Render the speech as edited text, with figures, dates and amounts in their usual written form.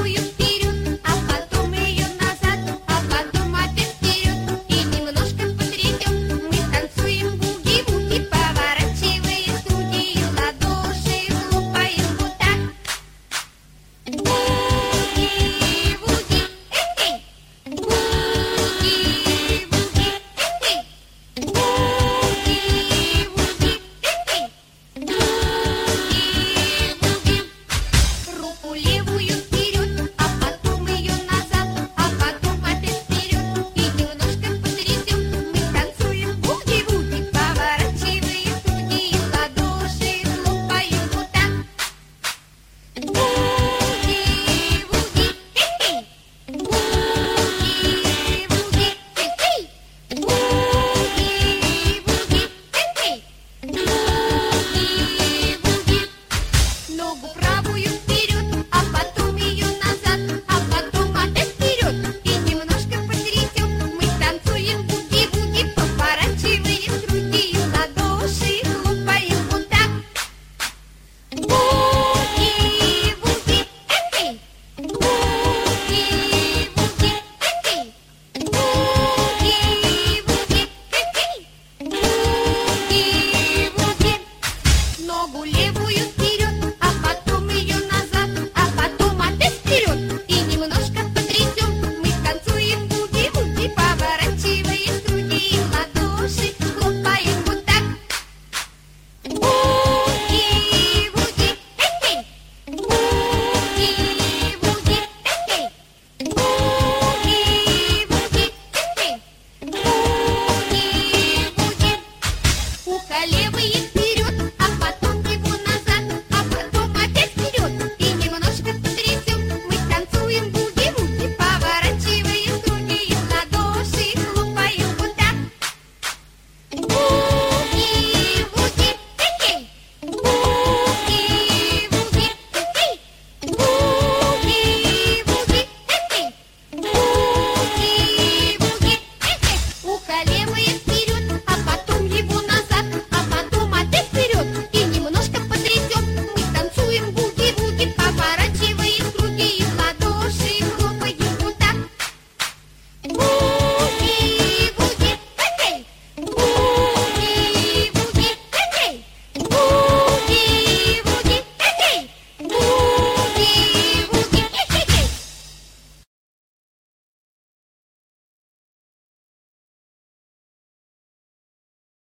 левую вперед, а потом ее назад, а потом опять вперед. И немножко потрясем, мы танцуем буги-вуги, поворачивая студию, ладоши хлопаем вот так. Буги-вуги, эй-эй! Буги-вуги, эй-эй! Буги-вуги, эй-эй! Буги-вуги. Руку левую вперед, а потом ее назад, а потом опять вперед. И немножко потрясем, мы танцуем буги-вуги, поворачивая студию, ладоши хлопаем вот так. Буги-вуги, эй-эй! Буги-вуги, эй-эй! Буги-вуги, эй-эй! Буги-вуги. Ногу правую вперед, а потом ее назад, а потом опять вперед. И немножко потрясем, мы танцуем буги-вуги, поворачивая студию, ладоши хлопаем вот так. Буги-вуги, эй-эй! Буги-вуги, эй-эй! Буги-вуги, эй-эй! Буги-вуги. Ногу левую вперед.